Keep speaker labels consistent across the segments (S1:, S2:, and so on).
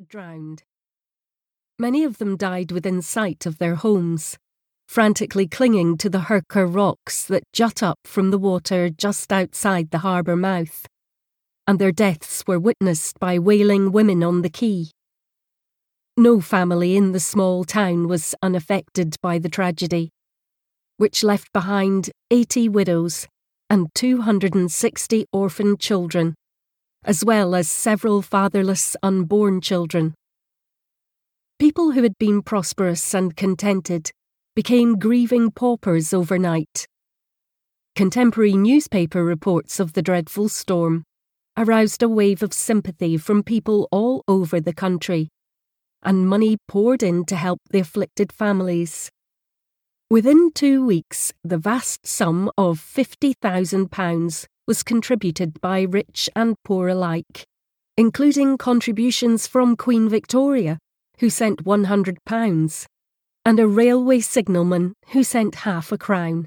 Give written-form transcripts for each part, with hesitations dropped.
S1: drowned. Many of them died within sight of their homes, frantically clinging to the Hurker rocks that jut up from the water just outside the harbour mouth, and their deaths were witnessed by wailing women on the quay. No family in the small town was unaffected by the tragedy, which left behind 80 widows and 260 orphan children, as well as several fatherless unborn children. People who had been prosperous and contented became grieving paupers overnight. Contemporary newspaper reports of the dreadful storm aroused a wave of sympathy from people all over the country, and money poured in to help the afflicted families. Within 2 weeks, the vast sum of £50,000 was contributed by rich and poor alike, including contributions from Queen Victoria, who sent £100, and a railway signalman who sent £50.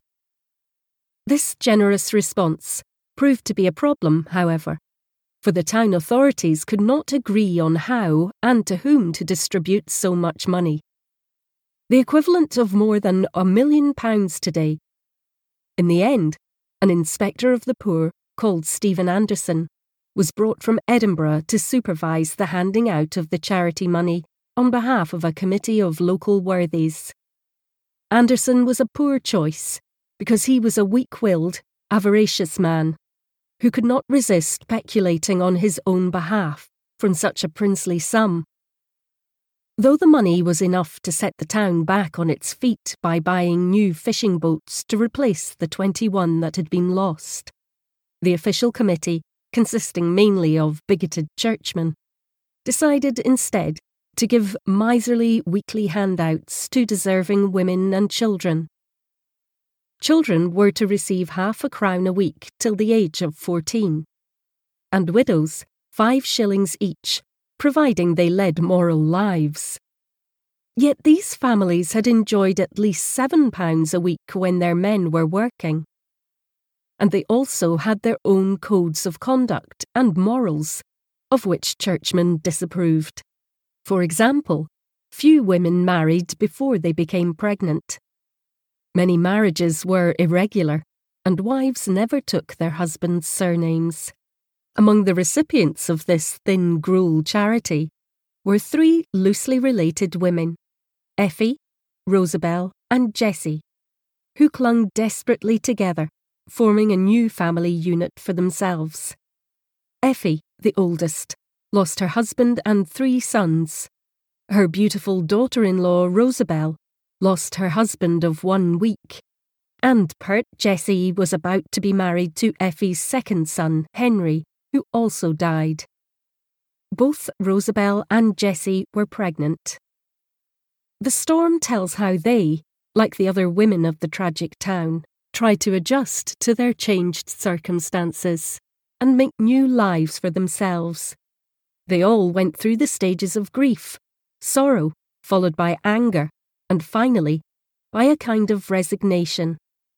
S1: This generous response proved to be a problem, however, for the town authorities could not agree on how and to whom to distribute so much money. The equivalent of more than £1 million today. In the end, an inspector of the poor, called Stephen Anderson, was brought from Edinburgh to supervise the handing out of the charity money on behalf of a committee of local worthies. Anderson was a poor choice because he was a weak-willed, avaricious man who could not resist peculating on his own behalf from such a princely sum. Though the money was enough to set the town back on its feet by buying new fishing boats to replace the 21 that had been lost, the official committee, consisting mainly of bigoted churchmen, decided instead to give miserly weekly handouts to deserving women and children. Children were to receive £0.50 a week till the age of 14, and widows 5 shillings each, providing they led moral lives. Yet these families had enjoyed at least £7 a week when their men were working. And they also had their own codes of conduct and morals, of which churchmen disapproved. For example, few women married before they became pregnant. Many marriages were irregular, and wives never took their husbands' surnames. Among the recipients of this thin gruel charity were 3 loosely related women, Effie, Rosabelle and Jessie, who clung desperately together, forming a new family unit for themselves. Effie, the oldest, lost her husband and 3 sons. Her beautiful daughter-in-law, Rosabelle, lost her husband of 1 week, and pert Jessie was about to be married to Effie's second son, Henry, who also died. Both Rosabelle and Jessie were pregnant. The storm tells how they, like the other women of the tragic town, tried to adjust to their changed circumstances and make new lives for themselves. They all went through the stages of grief, sorrow, followed by anger, and finally, by a kind of resignation.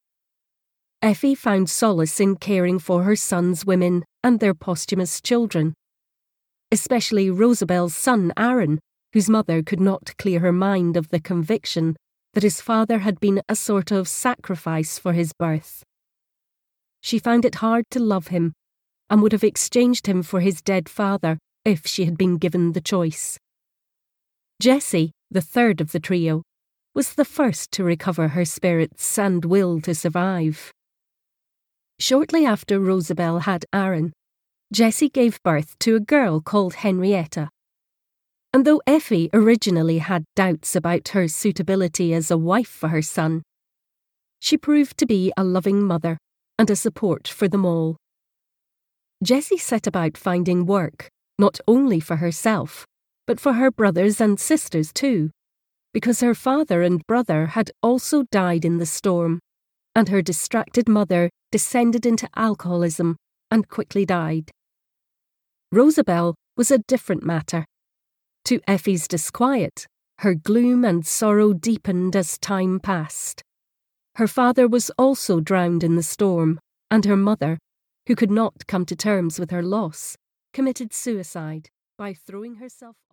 S1: Effie found solace in caring for her son's women and their posthumous children, especially Rosabelle's son Aaron, whose mother could not clear her mind of the conviction that his father had been a sort of sacrifice for his birth. She found it hard to love him, and would have exchanged him for his dead father if she had been given the choice. Jessie, the third of the trio, was the first to recover her spirits and will to survive. Shortly after Rosabelle had Aaron, Jessie gave birth to a girl called Henrietta. And though Effie originally had doubts about her suitability as a wife for her son, she proved to be a loving mother and a support for them all. Jessie set about finding work, not only for herself, but for her brothers and sisters too, because her father and brother had also died in the storm, and her distracted mother descended into alcoholism and quickly died. Rosabelle was a different matter. To Effie's disquiet, her gloom and sorrow deepened as time passed. Her father was also drowned in the storm, and her mother, who could not come to terms with her loss, committed suicide by throwing herself